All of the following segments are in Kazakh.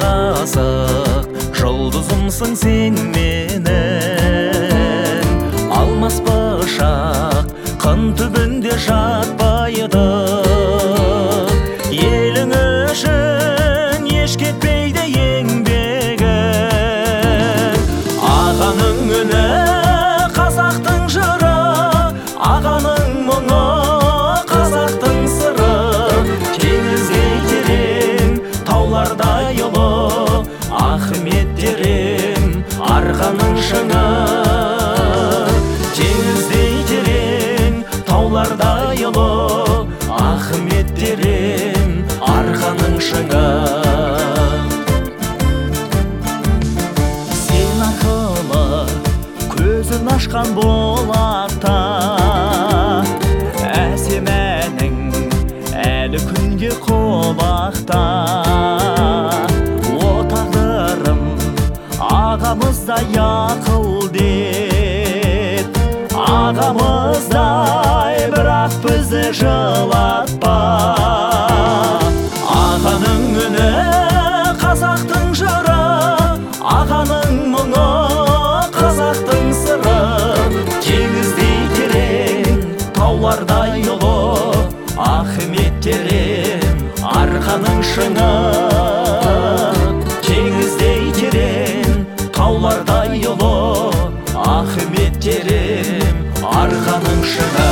асық, жұлдызымсың сен менің. Алмас башақ, қын түбінде жатпайды. Елің үшін еш кетпейді еңбегің. Ағаның үні, қазақтың жыры, ағаның мұңы, қазақтың сыры. Теңіздей терең, таулардай ұлы, Ахметтерім арқаның шыңы. Теңіздей терең, таулардай ұлы, Ахметтерім арқаның шыңы. Сен арқылы көзін ашқан болақта, әсем әнің әлі күнге құлақта. О тағдырым ағамыздай ақылдет, ағамыздай бірақ бізді жылатпа. Ағаның үні, қазақтың жыры, ағаның мұңы, қазақтың сыры. Теңіздей терең, таулардай ұлы, Ахметтерім арқаның шыңы. Теңіздей терең, таулардай ұлы, Ахметтерім арқаның шыңы.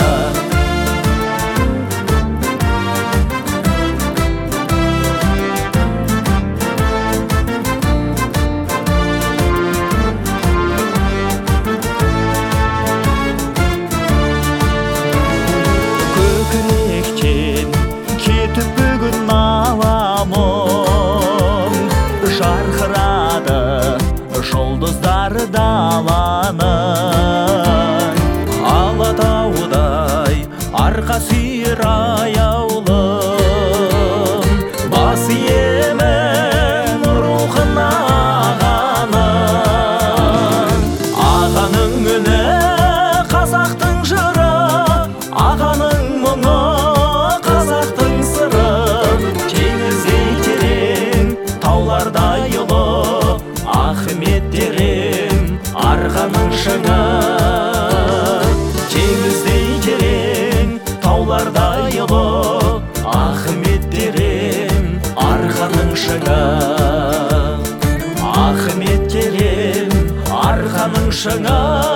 Көкіректен кетіп бүгін маламың, жарқырады жұлдыздары даланың. Алатаудай арқа сүйер аяулым, бас иемін рухына ағаның. Ағаның үні, қазақтың жыры, ағаның мұңы, қазақтың сыры. Теңіздей терең, таулардай ұлы, Ахметтерім арқаның шыңы. Теңіздей терең, таулардай ұлы, Ахметтерім арқаның шыңы. Ахметтерім арқаның шыңы.